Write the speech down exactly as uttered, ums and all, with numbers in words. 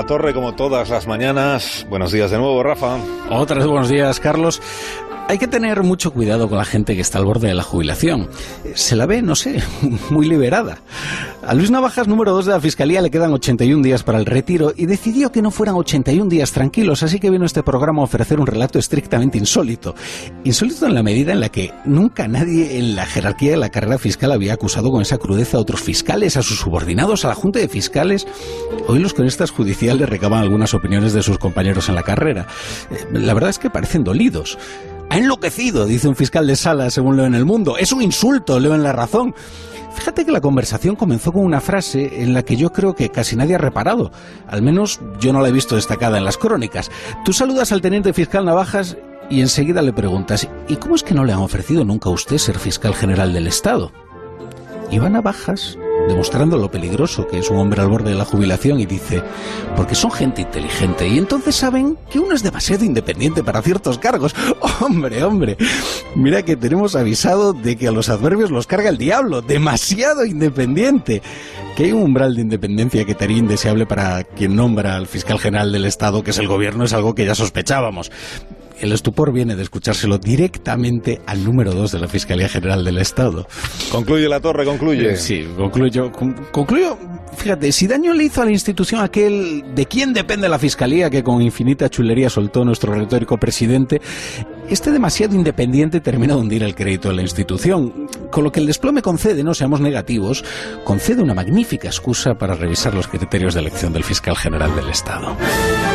La Torre, como todas las mañanas. Buenos días de nuevo, Rafa. Otra vez buenos días, Carlos. Hay que tener mucho cuidado con la gente que está al borde de la jubilación. Se la ve, no sé, muy liberada. A Luis Navajas, número dos de la Fiscalía, le quedan ochenta y un días para el retiro y decidió que no fueran ochenta y un días tranquilos, así que vino a este programa a ofrecer un relato estrictamente insólito. Insólito en la medida en la que nunca nadie en la jerarquía de la carrera fiscal había acusado con esa crudeza a otros fiscales, a sus subordinados, a la Junta de Fiscales. Hoy los cronistas judiciales recaban algunas opiniones de sus compañeros en la carrera. La verdad es que parecen dolidos. Ha enloquecido, dice un fiscal de sala, según leo en El Mundo. Es un insulto, leo en La Razón. Fíjate que la conversación comenzó con una frase en la que yo creo que casi nadie ha reparado. Al menos yo no la he visto destacada en las crónicas. Tú saludas al teniente fiscal Navajas y enseguida le preguntas: ¿y cómo es que no le han ofrecido nunca a usted ser fiscal general del Estado? Y va Navajas, demostrando lo peligroso que es un hombre al borde de la jubilación, y dice: porque son gente inteligente y entonces saben que uno es demasiado independiente para ciertos cargos. Hombre, hombre, mira que tenemos avisado de que a los adverbios los carga el diablo. Demasiado independiente. Que hay un umbral de independencia que sería indeseable para quien nombra al fiscal general del Estado, que es el gobierno, es algo que ya sospechábamos. El estupor viene de escuchárselo directamente al número dos de la Fiscalía General del Estado. Concluye La Torre, concluye. Eh, sí, concluyo. Con, concluyo, fíjate, si daño le hizo a la institución aquel de quién depende la Fiscalía que con infinita chulería soltó nuestro retórico presidente, este demasiado independiente termina de hundir el crédito de la institución, con lo que el desplome concede, no seamos negativos, concede una magnífica excusa para revisar los criterios de elección del fiscal general del Estado.